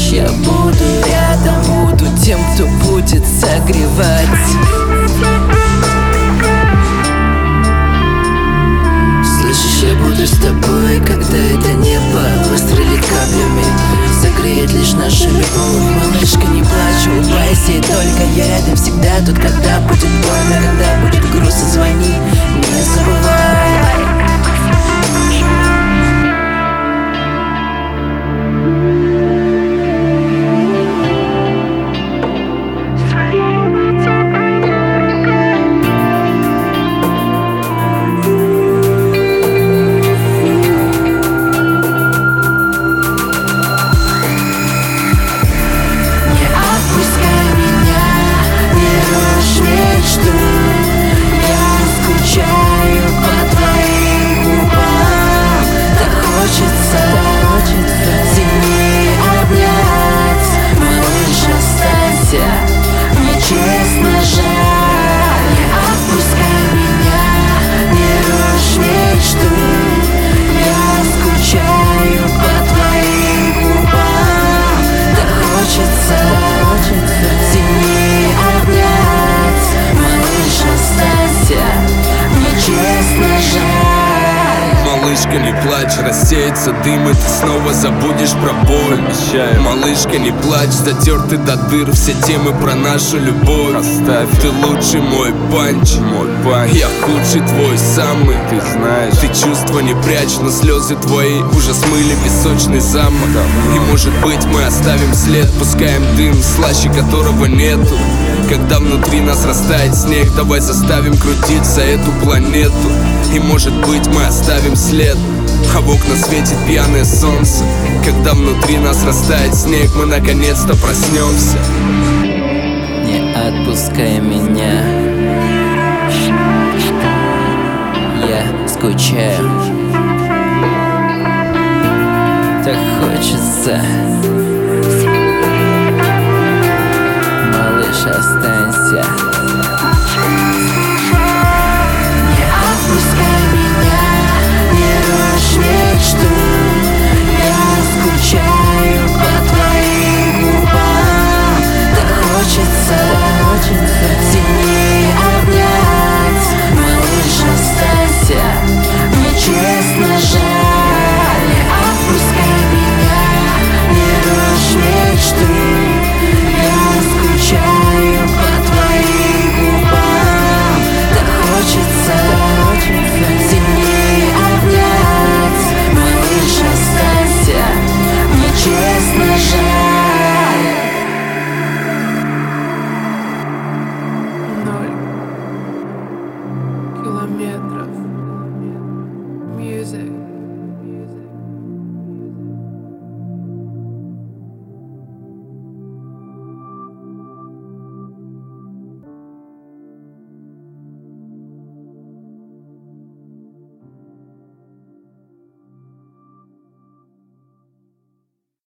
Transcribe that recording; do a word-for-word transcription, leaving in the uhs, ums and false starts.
Я буду рядом, буду тем, кто будет согревать. Слышишь, я буду с тобой, когда это небо выстрелит каплями, согреет лишь наша любовь. Малышка, не плачь, улыбайся, и только я рядом всегда. Тут, когда будет больно, когда будет грустно, звони, не забывай. Честно жаль, не отпускай меня, не рушь мечту. Я скучаю по твоим губам, так хочется сильнее обнять. Малыш, останься, мне честно жаль. Малышка, не плачь, рассеется дым, и ты снова забудешь про боль. Обещаю. Малышка, не плачь, затерты до дыр все темы про нашу любовь. Оставь, ты лучший мой панч, мой панч. Я худший твой самый, ты знаешь. Ты чувства не прячь, но слезы твои уже смыли песочный замок. И может быть мы оставим след, пускаем дым, слаще которого нету. Когда внутри нас растает снег, давай заставим крутиться эту планету. И может быть мы оставим след, а в окна светит пьяное солнце. Когда внутри нас растает снег, мы наконец-то проснемся. Не отпускай меня, я скучаю, так хочется. Малыш, оставь.